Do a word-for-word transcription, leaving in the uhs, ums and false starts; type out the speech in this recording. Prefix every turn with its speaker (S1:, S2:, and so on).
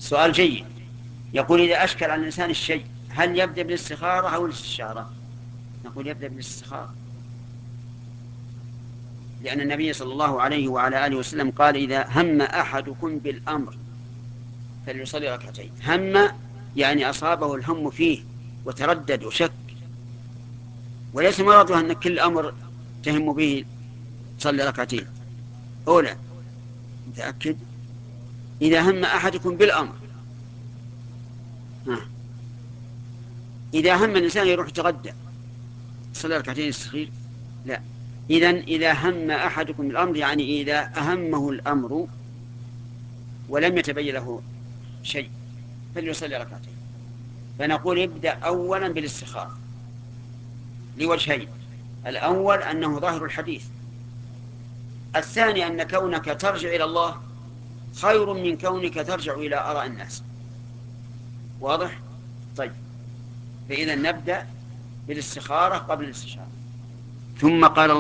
S1: سؤال جيد. يقول إذا أشكل على الإنسان الشيء هل يبدأ بالاستخارة أو الاستشارة؟ نقول يبدأ بالاستخارة، لأن النبي صلى الله عليه وعلى آله وسلم قال إذا هم أحدكم بالأمر فليصلي ركعتين. هم يعني أصابه الهم فيه وتردد وشك، وليس مرضه أن كل أمر تهم به تصلي ركعتين. أولى متأكد. إذا هم أحدكم بالأمر، ها. إذا هم الإنسان يروح يتغدى صلي ركعتين الصغير؟ لا. إذن إذا هم أحدكم الأمر يعني إذا أهمه الأمر ولم يتبين له شيء فليصلي ركعتين. فنقول ابدأ أولا بالاستخارة لوجهين: الأول أنه ظاهر الحديث، الثاني أن كونك ترجع إلى الله خير من كونك ترجع إلى آراء الناس. واضح؟ طيب، فإذا نبدأ بالاستخارة قبل الاستشارة. ثم قال الله